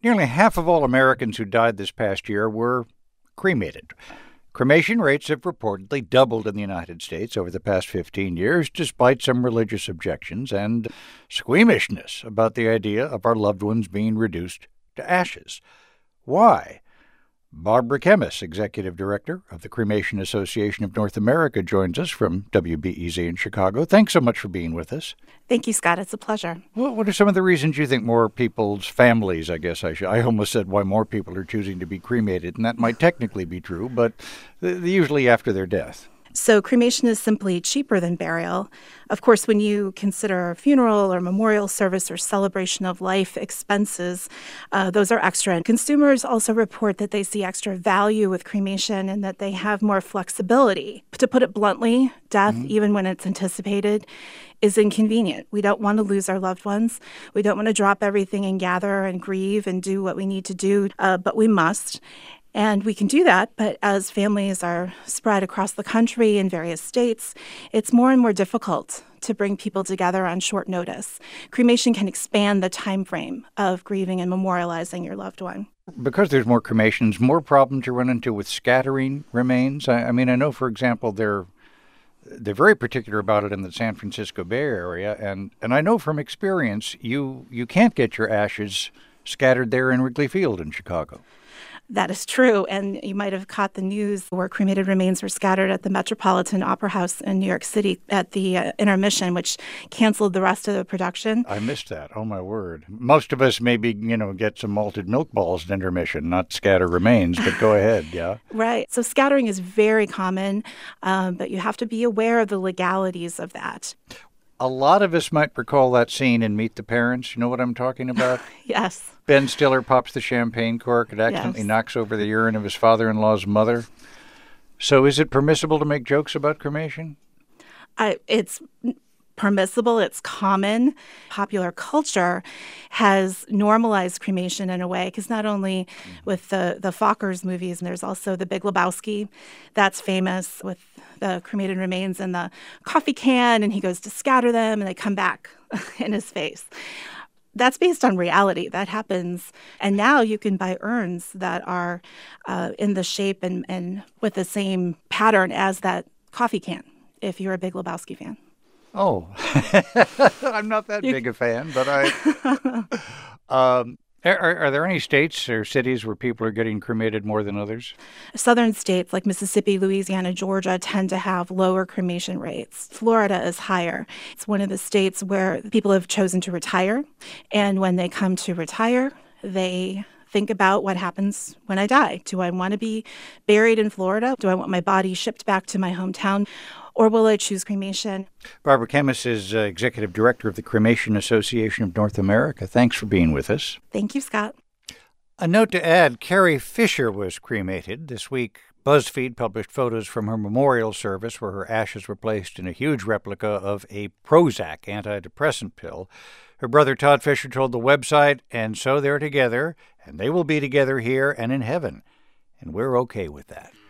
Nearly half of all Americans who died this past year were cremated. Cremation rates have reportedly doubled in the United States over the past 15 years, despite some religious objections and squeamishness about the idea of our loved ones being reduced to ashes. Why? Barbara Kemmis, Executive Director of the Cremation Association of North America, joins us from WBEZ in Chicago. Thanks so much for being with us. Thank you, Scott. It's a pleasure. What are some of the reasons you think more people's families, I almost said why more people are choosing to be cremated, and that might technically be true, but usually after their death. So cremation is simply cheaper than burial. Of course, when you consider a funeral or memorial service or celebration of life expenses, those are extra. And consumers also report that they see extra value with cremation and that they have more flexibility. To put it bluntly, death, even when it's anticipated, is inconvenient. We don't want to lose our loved ones. We don't want to drop everything and gather and grieve and do what we need to do, but we must. And we can do that, but as families are spread across the country in various states, it's more and more difficult to bring people together on short notice. Cremation can expand the time frame of grieving and memorializing your loved one. Because there's more cremations, more problems you run into with scattering remains. I know, for example, they're very particular about it in the San Francisco Bay Area, and I know from experience you can't get your ashes scattered there in Wrigley Field in Chicago. That is true, and you might have caught the news where cremated remains were scattered at the Metropolitan Opera House in New York City at the intermission, which canceled the rest of the production. I missed that. Oh, my word. Most of us maybe, get some malted milk balls at intermission, not scatter remains, but go ahead, yeah? Right. So scattering is very common, but you have to be aware of the legalities of that. A lot of us might recall that scene in Meet the Parents. You know what I'm talking about? Yes. Ben Stiller pops the champagne cork and accidentally knocks over the urine of his father-in-law's mother. So is it permissible to make jokes about cremation? It's permissible. It's common. Popular culture has normalized cremation in a way, because not only with the Fockers movies, and there's also The Big Lebowski. That's famous with the cremated remains in the coffee can, and he goes to scatter them, and they come back in his face. That's based on reality. That happens. And now you can buy urns that are in the shape and with the same pattern as that coffee can, if you're a Big Lebowski fan. Oh, I'm not that big a fan, but Are there any states or cities where people are getting cremated more than others? Southern states like Mississippi, Louisiana, Georgia tend to have lower cremation rates. Florida is higher. It's one of the states where people have chosen to retire. And when they come to retire, they think about what happens when I die. Do I want to be buried in Florida? Do I want my body shipped back to my hometown? Or will I choose cremation? Barbara Kemmis is Executive Director of the Cremation Association of North America. Thanks for being with us. Thank you, Scott. A note to add, Carrie Fisher was cremated. This week, BuzzFeed published photos from her memorial service where her ashes were placed in a huge replica of a Prozac antidepressant pill. Her brother Todd Fisher told the website, and so they're together, and they will be together here and in heaven. And we're okay with that.